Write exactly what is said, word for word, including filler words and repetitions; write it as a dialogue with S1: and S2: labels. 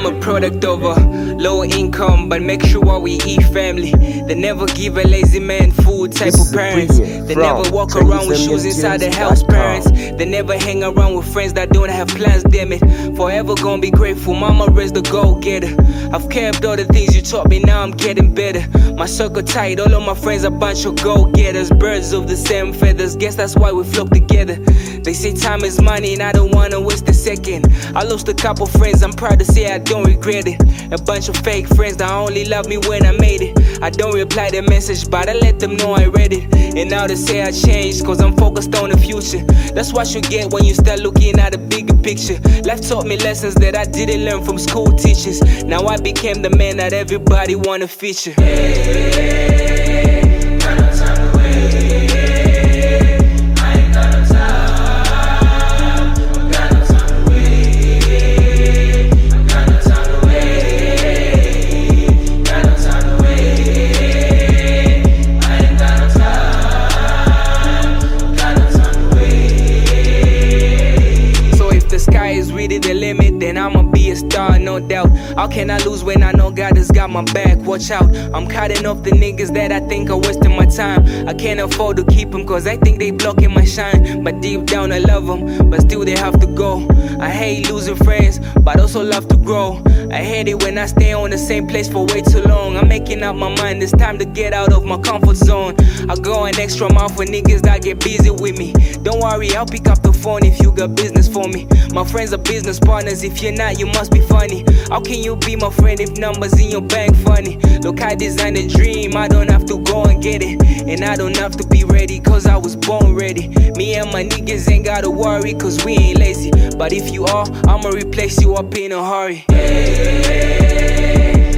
S1: I'm a product of a low income, but make sure what we eat family. They never give a lazy man food type
S2: This
S1: of parents. They never walk around with shoes inside the house parents. They never hang around with friends that don't have plans, damn it. Forever gonna be grateful, mama raised the go-getter. I've kept all the things you taught me, now I'm getting better. My circle tight, all of my friends a bunch of go-getters. Birds of the same feathers, guess that's why we flock together. They say time is money and I don't wanna waste a second. I lost a couple friends, I'm proud to say I don't regret it. A bunch of fake friends that only love me when I made it. I don't reply their message, but I let them know I read it. And now they say I changed, cause I'm focused on the future. That's what you get when you start looking at the bigger picture. Life taught me lessons that I didn't learn from school teachers. Now I became the man that everybody wanna feature.
S3: Hey, got no time to wait. I ain't got no time. Got no time to wait. Got no time to wait. Got no time to wait. I ain't got no time. Got no time to wait.
S1: So if the sky is really the limit, then I'ma be a star, no doubt. How can I lose when I know God has got my back? Watch out, I'm cutting off the niggas that I think are wasting my time. I can't afford to keep them cause I think they blocking my shine. But deep down I love them, but still they have to go. I hate losing friends, but also love to grow. I hate it when I stay on the same place for way too long. I'm making up my mind, it's time to get out of my comfort zone. I go an extra mile for niggas that get busy with me. Don't worry, I'll pick up the phone if you got business for me. My friends are business partners, if you're not, you must be funny. How can you be my friend if numbers in your bank funny? Look, I designed a dream, I don't have to go and get it. And I don't have to be ready, cause I was born ready. Me and my niggas ain't gotta worry, cause we ain't lazy. But if you are, I'ma replace you up in a hurry.
S3: Hey,